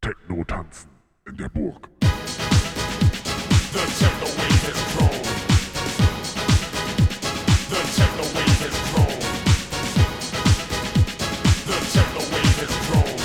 Techno-Tanzen in der Burg. The techno wave has grown. The techno wave has grown. The techno wave has grown.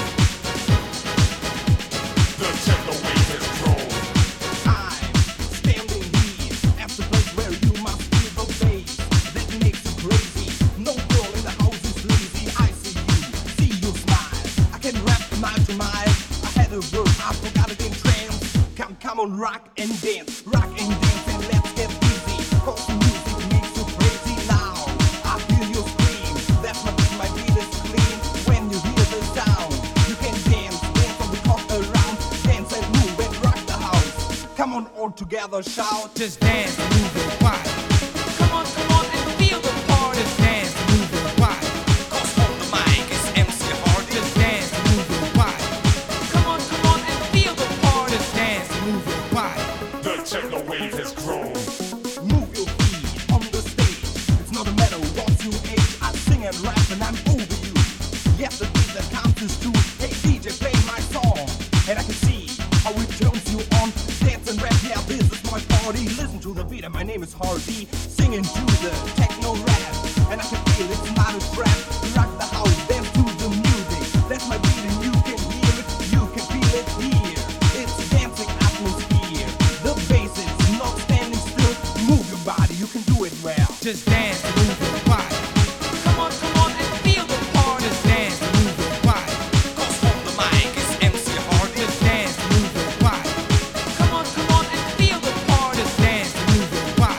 The techno wave has grown. I'm standing here at the place where you must feel the bass that makes you crazy. No girl in the house is lazy. I see you smile. I can rap mile to mile. I had a word, I forgot it in trance. Come on, rock and dance, and let's get busy. Cause the music makes you crazy now. I feel you scream. That's my beat is clean. When you hear the sound, you can dance on the clock around. Dance and move and rock the house. Come on, all together, shout. Just dance, move it, why? Come on and feel the party. Just dance, move it, why? Cause on the mic is MC Hardy. Just dance, move it, why? Come on and feel the party. Just dance, move it, why? The techno wave has grown. Move your feet on the stage. It's not a matter what you age. I sing and rap and I'm over you. Yes, the beat that counts is true. Hey DJ, play my song. And I can see how it turns you on. Dance and rap, yeah, this is my party. Listen to the beat and my name is Hardy. Singing to the techno rap. And I can feel it's not a trap. Rock the house, dance to the music. That's my beat and you can hear it. You can feel it here. It's a dancing atmosphere. The bass is not standing still. Move your body, you can do it well. Just dance, move it, why? Come on and feel the party. Just dance, move it, why? Cause on the mic is MC Hardy. Just dance, move it, why? Come on and feel the party. Just dance, move it, why?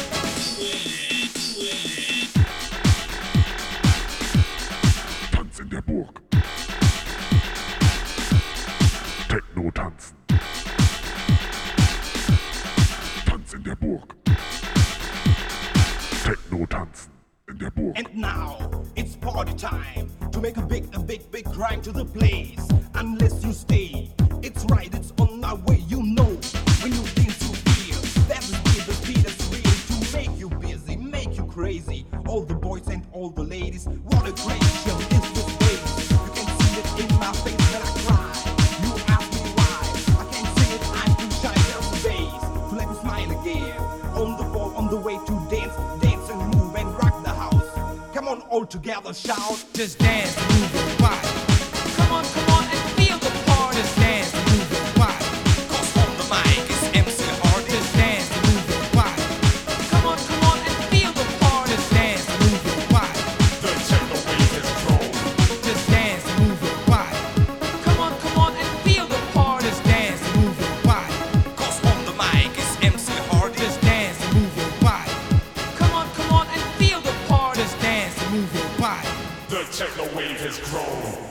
Tanz in der Burg. Techno-Tanzen. Tanz in der Burg. Techno-Tanzen in der Burg. And now it's party time to make a big grind to the place. Unless you stay, it's right, it's on my way. You know when you dance you feel that the beat is real to make you busy, make you crazy. All the boys and all the ladies, what a great show is this bass. You can see it in my face when I cry. You ask me why I can't sing it, I'm too shy. There's the bass to let me smile again. On the ball, on the way to dance and move and rock the house. Come on, all together, shout. Just dance, move it, why? Come on and feel the party. Just dance, move it, why? Cause on the mic is MC Hardy. Just dance, move it, why? Come on and feel the party. Just dance, move it, why? The techno wave has grown. Just dance, move it, why? Come on and feel the party. Just dance, move it, why? Cause on the mic is MC Hardy. Just dance, move it, why? Come on and feel the party. Just dance, move it, why? The techno wave has grown.